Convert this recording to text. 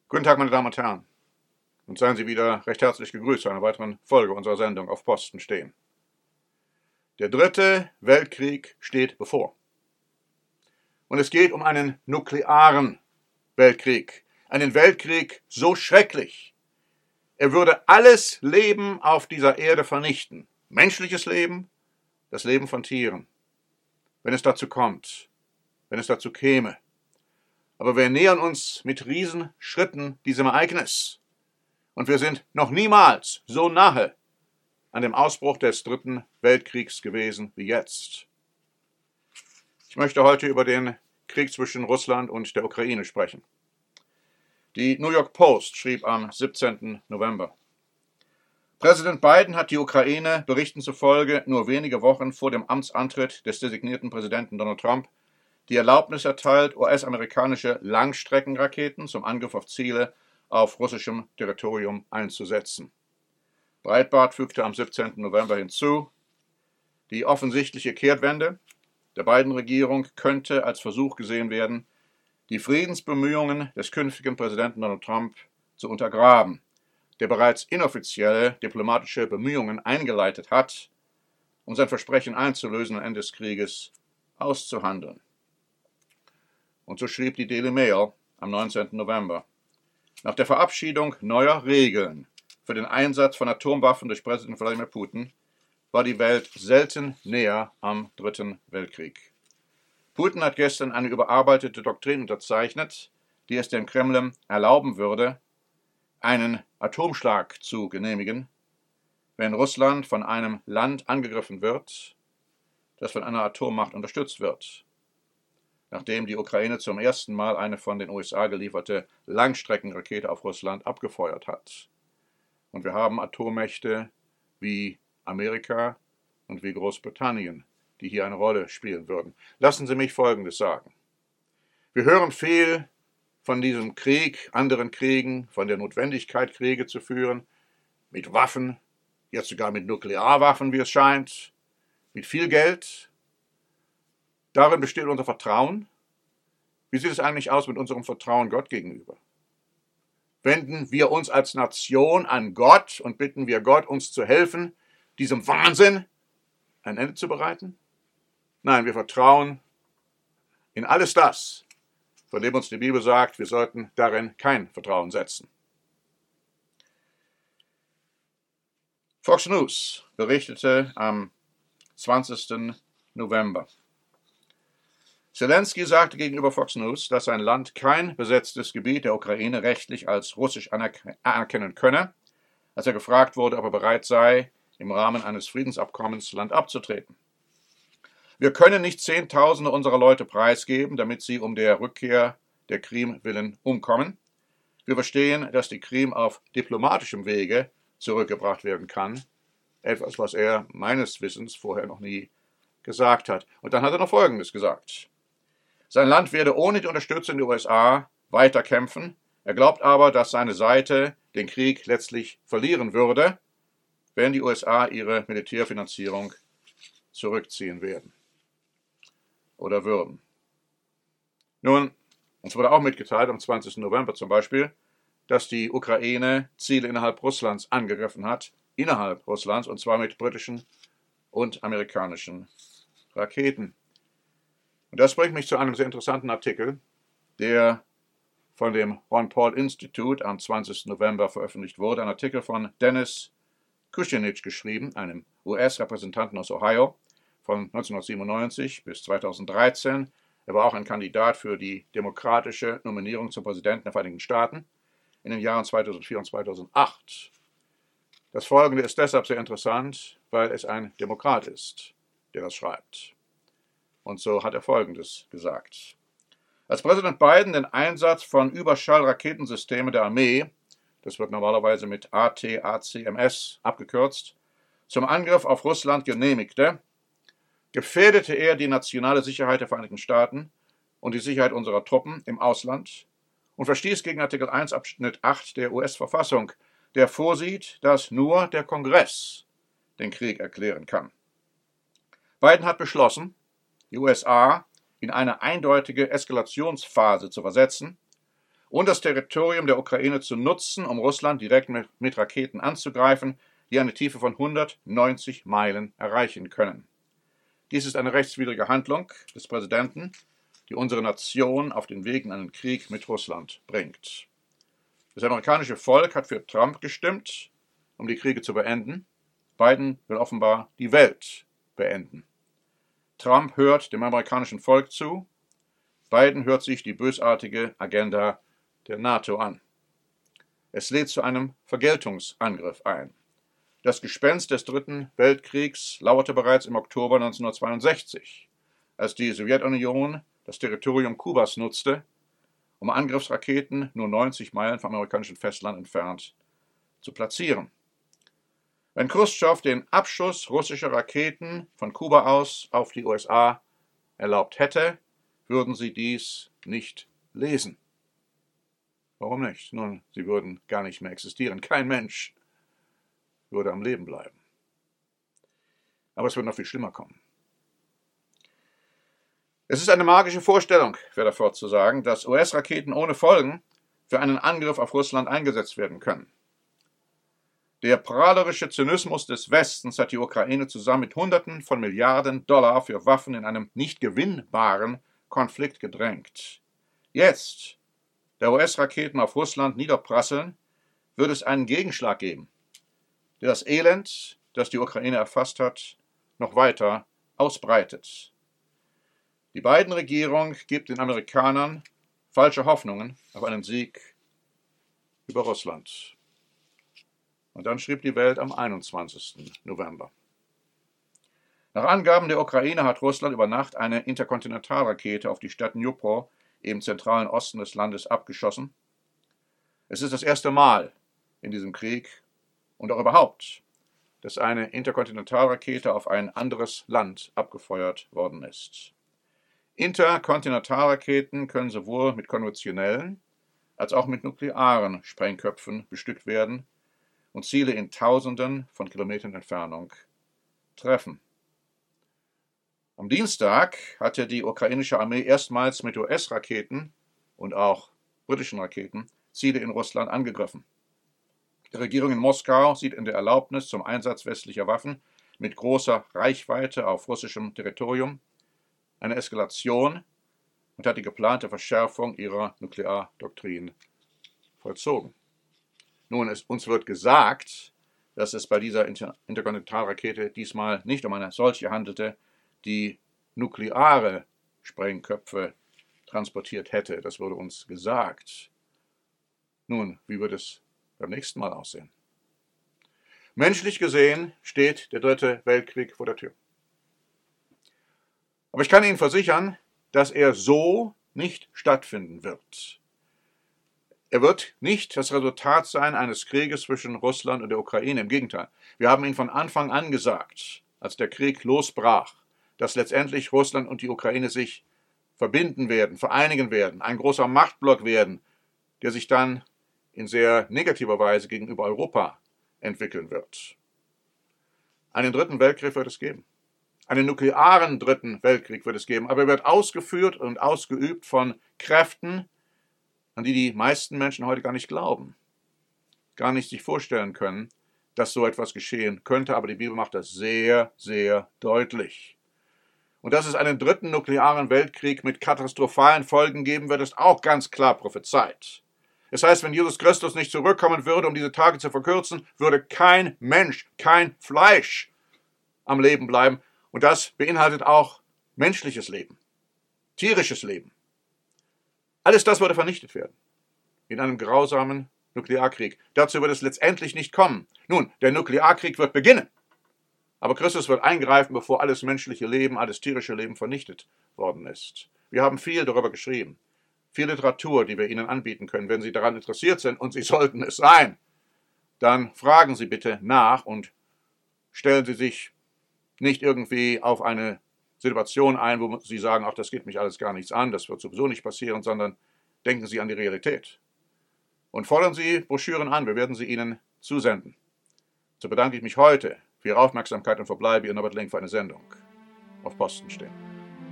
Guten Tag, meine Damen und Herren, und seien Sie wieder recht herzlich gegrüßt zu einer weiteren Folge unserer Sendung Auf Posten stehen. Der Dritte Weltkrieg steht bevor. Und es geht um einen nuklearen Weltkrieg, einen Weltkrieg so schrecklich. Er würde alles Leben auf dieser Erde vernichten. Menschliches Leben, das Leben von Tieren. Wenn es dazu kommt, wenn es dazu käme. Aber wir nähern uns mit Riesenschritten diesem Ereignis. Und wir sind noch niemals so nahe an dem Ausbruch des Dritten Weltkriegs gewesen wie jetzt. Ich möchte heute über den Krieg zwischen Russland und der Ukraine sprechen. Die New York Post schrieb am 17. November: Präsident Biden hat die Ukraine Berichten zufolge nur wenige Wochen vor dem Amtsantritt des designierten Präsidenten Donald Trump die Erlaubnis erteilt, US-amerikanische Langstreckenraketen zum Angriff auf Ziele auf russischem Territorium einzusetzen. Breitbart fügte am 17. November hinzu, die offensichtliche Kehrtwende der Biden-Regierung könnte als Versuch gesehen werden, die Friedensbemühungen des künftigen Präsidenten Donald Trump zu untergraben, der bereits inoffizielle diplomatische Bemühungen eingeleitet hat, um sein Versprechen einzulösen, am Ende des Krieges auszuhandeln. Und so schrieb die Daily Mail am 19. November. Nach der Verabschiedung neuer Regeln für den Einsatz von Atomwaffen durch Präsident Wladimir Putin war die Welt selten näher am Dritten Weltkrieg. Putin hat gestern eine überarbeitete Doktrin unterzeichnet, die es dem Kreml erlauben würde, einen Atomschlag zu genehmigen, wenn Russland von einem Land angegriffen wird, das von einer Atommacht unterstützt wird. Nachdem die Ukraine zum ersten Mal eine von den USA gelieferte Langstreckenrakete auf Russland abgefeuert hat. Und wir haben Atommächte wie Amerika und wie Großbritannien, die hier eine Rolle spielen würden. Lassen Sie mich Folgendes sagen. Wir hören viel von diesem Krieg, anderen Kriegen, von der Notwendigkeit, Kriege zu führen, mit Waffen, jetzt sogar mit Nuklearwaffen, wie es scheint, mit viel Geld. Darin besteht unser Vertrauen. Wie sieht es eigentlich aus mit unserem Vertrauen Gott gegenüber? Wenden wir uns als Nation an Gott und bitten wir Gott, uns zu helfen, diesem Wahnsinn ein Ende zu bereiten? Nein, wir vertrauen in alles das, von dem uns die Bibel sagt, wir sollten darin kein Vertrauen setzen. Fox News berichtete am 20. November. Zelensky sagte gegenüber Fox News, dass sein Land kein besetztes Gebiet der Ukraine rechtlich als russisch anerkennen könne, als er gefragt wurde, ob er bereit sei, im Rahmen eines Friedensabkommens Land abzutreten. Wir können nicht Zehntausende unserer Leute preisgeben, damit sie um der Rückkehr der Krim willen umkommen. Wir verstehen, dass die Krim auf diplomatischem Wege zurückgebracht werden kann, etwas, was er meines Wissens vorher noch nie gesagt hat. Und dann hat er noch Folgendes gesagt. Sein Land werde ohne die Unterstützung der USA weiterkämpfen. Er glaubt aber, dass seine Seite den Krieg letztlich verlieren würde, wenn die USA ihre Militärfinanzierung zurückziehen werden oder würden. Nun, uns wurde auch mitgeteilt, am 20. November zum Beispiel, dass die Ukraine Ziele innerhalb Russlands angegriffen hat, innerhalb Russlands, und zwar mit britischen und amerikanischen Raketen. Und das bringt mich zu einem sehr interessanten Artikel, der von dem Ron Paul Institute am 20. November veröffentlicht wurde. Ein Artikel von Dennis Kucinich geschrieben, einem US-Repräsentanten aus Ohio, von 1997 bis 2013. Er war auch ein Kandidat für die demokratische Nominierung zum Präsidenten der Vereinigten Staaten in den Jahren 2004 und 2008. Das Folgende ist deshalb sehr interessant, weil es ein Demokrat ist, der das schreibt. Und so hat er Folgendes gesagt. Als Präsident Biden den Einsatz von Überschallraketensystemen der Armee, das wird normalerweise mit ATACMS abgekürzt, zum Angriff auf Russland genehmigte, gefährdete er die nationale Sicherheit der Vereinigten Staaten und die Sicherheit unserer Truppen im Ausland und verstieß gegen Artikel 1 Abschnitt 8 der US-Verfassung, der vorsieht, dass nur der Kongress den Krieg erklären kann. Biden hat beschlossen, die USA in eine eindeutige Eskalationsphase zu versetzen und das Territorium der Ukraine zu nutzen, um Russland direkt mit Raketen anzugreifen, die eine Tiefe von 190 Meilen erreichen können. Dies ist eine rechtswidrige Handlung des Präsidenten, die unsere Nation auf den Weg in einen Krieg mit Russland bringt. Das amerikanische Volk hat für Trump gestimmt, um die Kriege zu beenden. Biden will offenbar die Welt beenden. Trump hört dem amerikanischen Volk zu. Biden hört sich die bösartige Agenda der NATO an. Es lädt zu einem Vergeltungsangriff ein. Das Gespenst des Dritten Weltkriegs lauerte bereits im Oktober 1962, als die Sowjetunion das Territorium Kubas nutzte, um Angriffsraketen nur 90 Meilen vom amerikanischen Festland entfernt zu platzieren. Wenn Chruschtschow den Abschuss russischer Raketen von Kuba aus auf die USA erlaubt hätte, würden sie dies nicht lesen. Warum nicht? Nun, sie würden gar nicht mehr existieren. Kein Mensch würde am Leben bleiben. Aber es wird noch viel schlimmer kommen. Es ist eine magische Vorstellung, wäre fortzusagen, dass US-Raketen ohne Folgen für einen Angriff auf Russland eingesetzt werden können. Der prahlerische Zynismus des Westens hat die Ukraine zusammen mit Hunderten von Milliarden Dollar für Waffen in einem nicht gewinnbaren Konflikt gedrängt. Jetzt, da US-Raketen auf Russland niederprasseln, wird es einen Gegenschlag geben, der das Elend, das die Ukraine erfasst hat, noch weiter ausbreitet. Die Biden-Regierung gibt den Amerikanern falsche Hoffnungen auf einen Sieg über Russland. Und dann schrieb die Welt am 21. November. Nach Angaben der Ukraine hat Russland über Nacht eine Interkontinentalrakete auf die Stadt Dnipro im zentralen Osten des Landes abgeschossen. Es ist das erste Mal in diesem Krieg und auch überhaupt, dass eine Interkontinentalrakete auf ein anderes Land abgefeuert worden ist. Interkontinentalraketen können sowohl mit konventionellen als auch mit nuklearen Sprengköpfen bestückt werden und Ziele in Tausenden von Kilometern Entfernung treffen. Am Dienstag hatte die ukrainische Armee erstmals mit US-Raketen und auch britischen Raketen Ziele in Russland angegriffen. Die Regierung in Moskau sieht in der Erlaubnis zum Einsatz westlicher Waffen mit großer Reichweite auf russischem Territorium eine Eskalation und hat die geplante Verschärfung ihrer Nukleardoktrin vollzogen. Nun, uns wird gesagt, dass es bei dieser Interkontinentalrakete diesmal nicht um eine solche handelte, die nukleare Sprengköpfe transportiert hätte. Das wurde uns gesagt. Nun, wie wird es beim nächsten Mal aussehen? Menschlich gesehen steht der Dritte Weltkrieg vor der Tür. Aber ich kann Ihnen versichern, dass er so nicht stattfinden wird. Er wird nicht das Resultat sein eines Krieges zwischen Russland und der Ukraine. Im Gegenteil, wir haben Ihnen von Anfang an gesagt, als der Krieg losbrach, dass letztendlich Russland und die Ukraine sich verbinden werden, vereinigen werden, ein großer Machtblock werden, der sich dann in sehr negativer Weise gegenüber Europa entwickeln wird. Einen Dritten Weltkrieg wird es geben. Einen nuklearen Dritten Weltkrieg wird es geben, aber er wird ausgeführt und ausgeübt von Kräften, an die die meisten Menschen heute gar nicht glauben, gar nicht sich vorstellen können, dass so etwas geschehen könnte, aber die Bibel macht das sehr, sehr deutlich. Und dass es einen dritten nuklearen Weltkrieg mit katastrophalen Folgen geben wird, ist auch ganz klar prophezeit. Es heißt, wenn Jesus Christus nicht zurückkommen würde, um diese Tage zu verkürzen, würde kein Mensch, kein Fleisch am Leben bleiben. Und das beinhaltet auch menschliches Leben, tierisches Leben. Alles das würde vernichtet werden in einem grausamen Nuklearkrieg. Dazu wird es letztendlich nicht kommen. Nun, der Nuklearkrieg wird beginnen. Aber Christus wird eingreifen, bevor alles menschliche Leben, alles tierische Leben vernichtet worden ist. Wir haben viel darüber geschrieben. Viel Literatur, die wir Ihnen anbieten können. Wenn Sie daran interessiert sind, und Sie sollten es sein, dann fragen Sie bitte nach und stellen Sie sich nicht irgendwie auf eine Situation ein, wo Sie sagen, ach, das geht mich alles gar nichts an, das wird sowieso nicht passieren, sondern denken Sie an die Realität. Und fordern Sie Broschüren an, wir werden sie Ihnen zusenden. So bedanke ich mich heute für Ihre Aufmerksamkeit und verbleibe Ihr Norbert Link für eine Sendung auf Posten stehen.